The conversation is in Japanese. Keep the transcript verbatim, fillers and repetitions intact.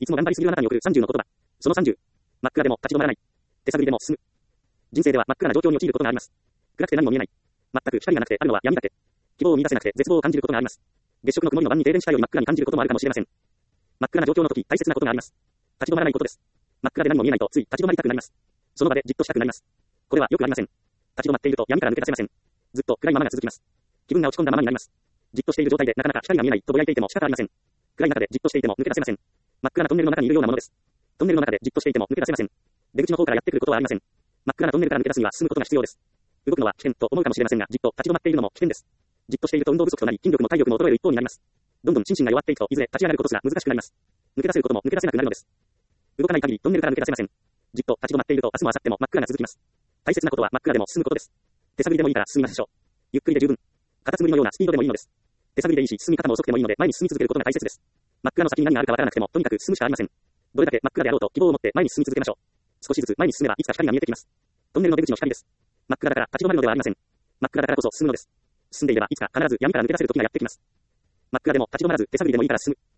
いつも頑張りすぎるあなたに送るさんじゅうの言葉。そのさんじゅう。真っ暗でも立ち止まらない。手探りでも進む。人生では真っ暗な状況に陥ることがあります。暗くて何も見えない。全く光がなくてあるのは闇だけ。希望を見出せなくて絶望を感じることがあります。月食の曇りの晩に停電したより真っ暗に感じることもあるかもしれません。真っ暗な状況の時、大切なことがあります。立ち止まらないことです。真っ暗で何も見えないとつい立ち止まりたくなります。その場でじっとしたくなります。これはよくありません。立ち止まっていると闇から抜け出せません。ずっと暗いままが続きます。気分が落ち込んだままになります。じっとしている状態でなかなか光が見えないとぼやいていても仕方ありません。暗い中でじっとしていても抜け出せません。真っ暗なトンネルの中にいるようなものです。トンネルの中でじっとしていても抜け出せません。出口の方からやってくることはありません。真っ暗なトンネルから抜け出すには進むことが必要です。動くのは危険と思うかもしれませんが、じっと立ち止まっているのも危険です。じっとしていると運動不足となり、筋力も体力も衰える一方になります。どんどん心身が弱っていくと、いずれ立ち上がることすら難しくなります。抜け出せることも抜け出せなくなるのです。動かない限りトンネルから抜け出せません。じっと立ち止まっていると明日も明後日も真っ暗が続きます。大切なことは真っ暗でも進むことです。手探りでもいいから進みましょう。ゆっくりで十分。カタツムリのようなスピードでもいいのです。手探りでいいし、進み方も遅くてもいいので前に進み続けることが大切です。真っ暗の先に何があるかわからなくても、とにかく進むしかありません。どれだけ真っ暗であろうと希望を持って前に進み続けましょう。少しずつ前に進めばいつか光が見えてきます。トンネルの出口の光です。真っ暗だから立ち止まるのではありません。真っ暗だからこそ進むのです。進んでいればいつか必ず闇から抜け出せる時がやってきます。真っ暗でも立ち止まらず手探りでもいいから進む。